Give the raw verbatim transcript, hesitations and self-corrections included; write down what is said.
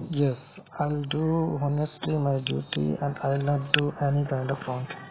Yes, I'll do honestly my duty and I'll not do any kind of wrong.